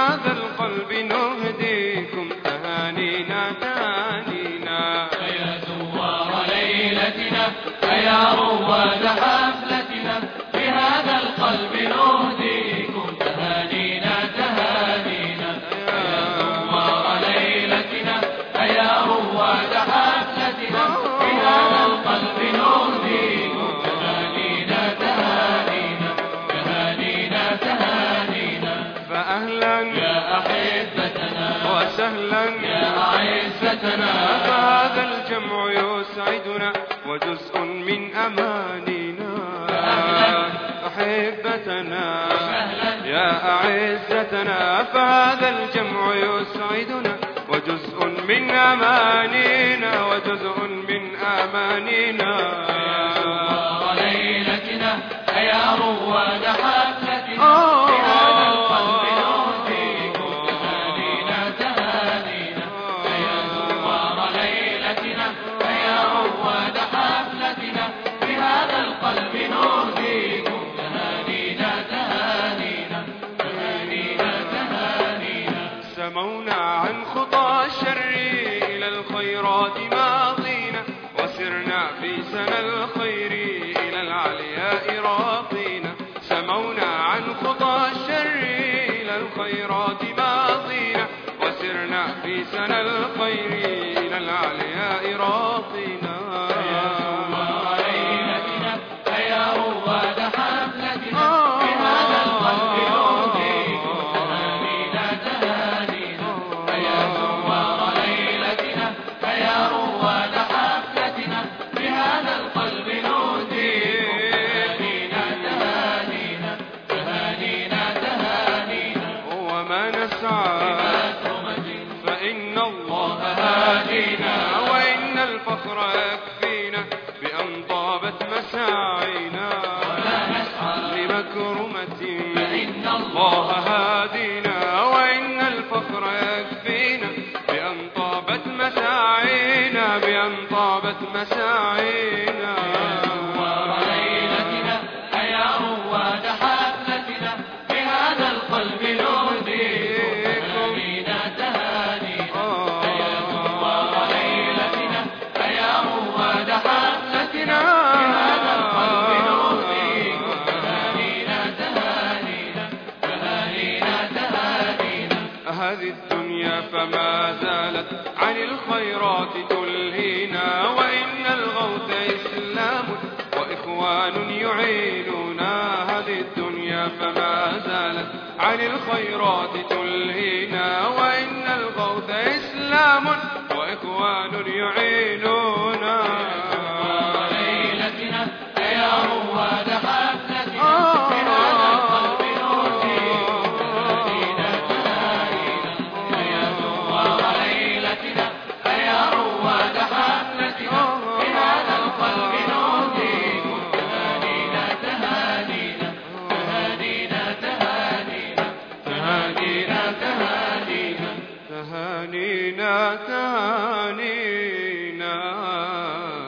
بهذا القلب نهديكم تهانينا تهانينا. فيا زوار ليلتنا فيا رواد حفلتنا بهذا القلب نهديكم تهانينا تهانينا. فيا زوار ليلتنا فيا رواد حفلتنا بهذا القلب نهديكم تهانينا تهانينا تهانينا تهانينا. فأهلا يا أحبتنا وسهلا يا أعزتنا. فهذا الجمع يسعدنا وجزء من أمانينا. أحبتنا يا أعزتنا فهذا الجمع يسعدنا وجزء من أمانينا وجزء من أمانينا. يا ليلتنا يا رواد حفلتنا بهذا القلب نهديكم تهانينا تهانينا. يا زوار ليلتنا يا رواد حفلتنا بهذا القلب نهديكم تهانينا تهانينا تهانينا تهانينا. سمونا عن خطى الشر إلى الخيرات ماضينا وسرنا في سنى الخير إلى العلياء راقينا. سمونا عن خطى الشر إلى الخيرات ماضينا وسرنا في سنى الخير إلى العلياء راقينا. يا زوار ليلتنا يا رواد حفلتنا بهذا القلب نهديكم تهانينا تهانينا. يا زوار ليلتنا يا رواد حفلتنا بهذا القلب نهديكم تهانينا تهانينا تهانينا تهانينا. وما نسعى فإن الله هادينا وإن الفخر يكفينا بأن طابت مساعينا. وما نسعى لمكرمة فإن الله هادينا وإن الفخر يكفينا بأن طابت مساعينا بأن طابت مساعينا. زوار ليلتنا يا رواد حفلتنا بهذا القلب نهديكم تهانينا تهانينا. يا زوار ليلتنا يا رواد حفلتنا بهذا القلب نهديكم تهانينا تهانينا تهانينا تهانينا. هذه الدنيا فما زالت عن الخيرات تلهينا وإن الغوث إسلام وإخوان يعيننا. هذه الدنيا فما زالت عن الخيرات تلهينا وإن الغوث إسلام وإخوان يعيننا. ليلتنا يا رواد حفلتنا بهذا القلب نهديكم تهانينا تهانينا. يا زوار ليلتنا يا رواد حفلتنا بهذا القلب نهديكم تهانينا تهانينا تهانينا تهانينا تهانينا تهانينا تهانينا تهانينا.